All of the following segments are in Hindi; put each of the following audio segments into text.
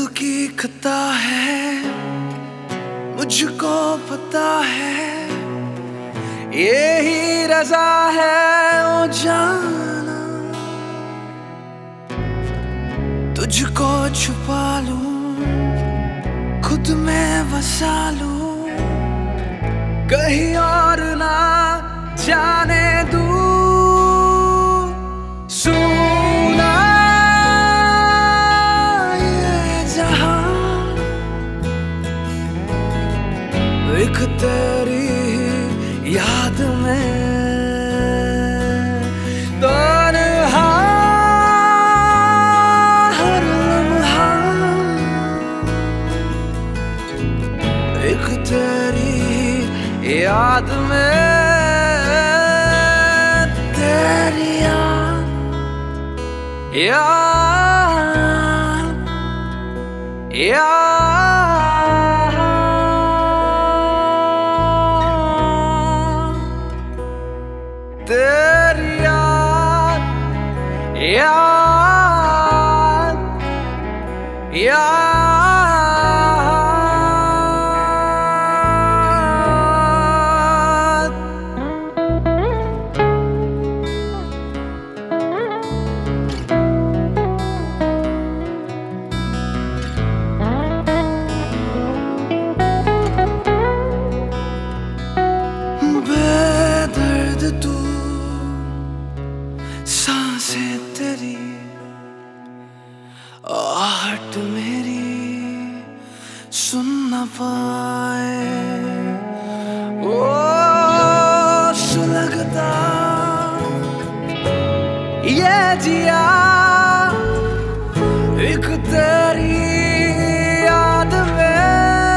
की खता है, मुझको पता है, यही रजा है ओ जाना। तुझको छुपा लूं, खुद में बसा लूं, कहीं और ना जाने दूं। सुना ये जहां एक तेरी याद में तन्हा हर लम्हा, एक तेरी याद में तेरी तेरी याद बेदर्द तू, सांसें तेरी, आहट मेरी सुन न पाए। ओ सुलगता ये जिया एक तेरी याद में,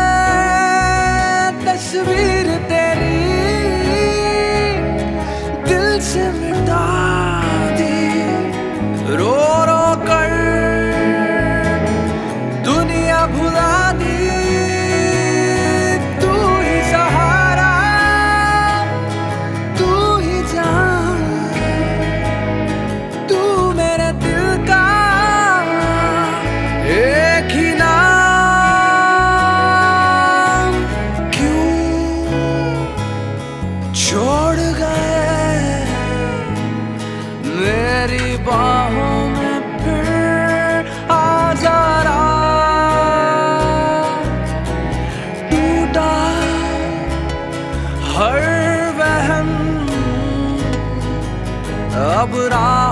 तस्वीर तेरी दिल से मिटा दी, रो रो कर दुनिया भुला दी। तू ही सहारा, तू ही जान, तू मेरे दिल का एक ही नाम। क्यों छोड़ गए मेरी बाहों में फिर आज़ारा, टूटा हर वहम अब रात